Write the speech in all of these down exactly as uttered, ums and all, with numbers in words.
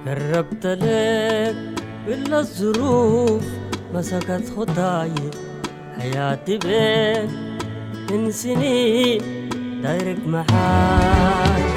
قربت لك إلا الظروف مسكت خطاي، حياتي بيك من سنين دايرك معاي.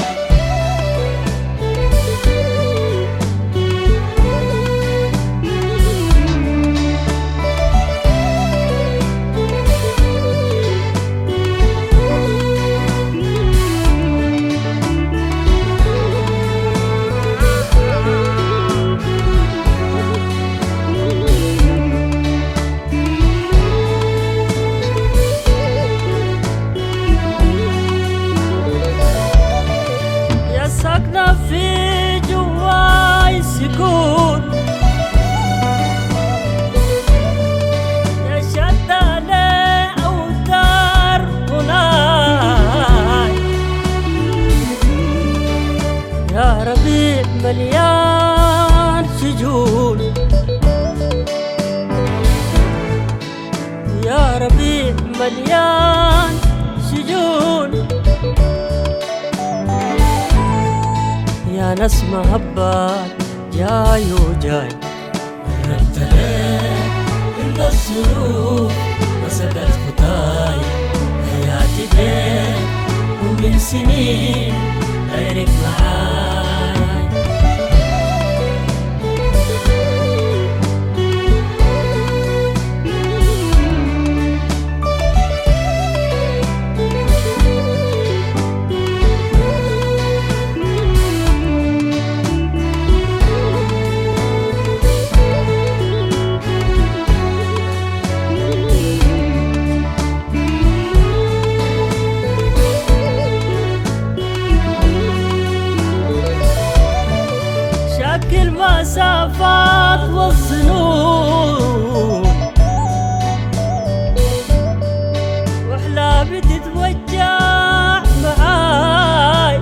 في جواي سكون يا شد علي أوتار هناي، يا ربيع مليان سجون، يا ربيع مليان سجون، يا ناس محبات جاي وجاي. قربت لك إلا الظروف مسكت خطاي، حياتي بيك ومن سنين غيرك معاي. المسافات والظنون وحلا بتتوجع معاي،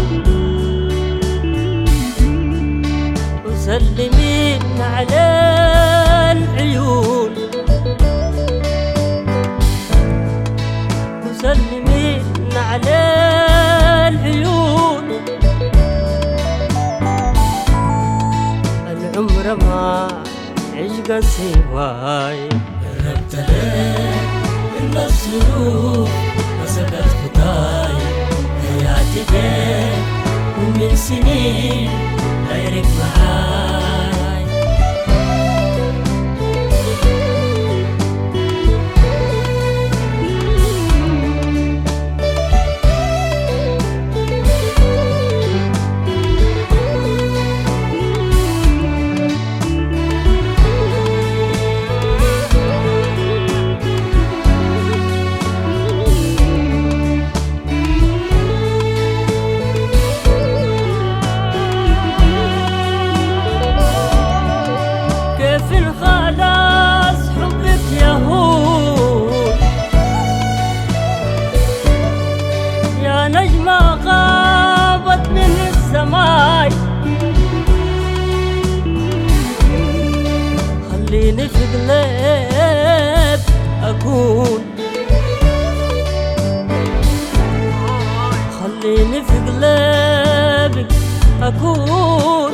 وسلمين على العيون، وسلمين على العيون. العمر ما عشق سواي، قربت لك إلا الظروف مسكت خطاي، حياتي بيك ومن سنين غيرك معاي. خلاص حبك يهون يا نجمة غابت من السماي، خليني في قلب أكون، خليني في قلبك أكون،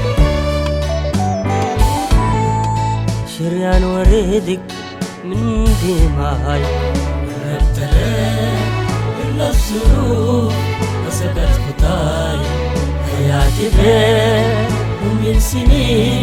شريان وريدك من دماي. قربت لك إلا الظروف مسكت خطاي، حياتي بيك ومن سنين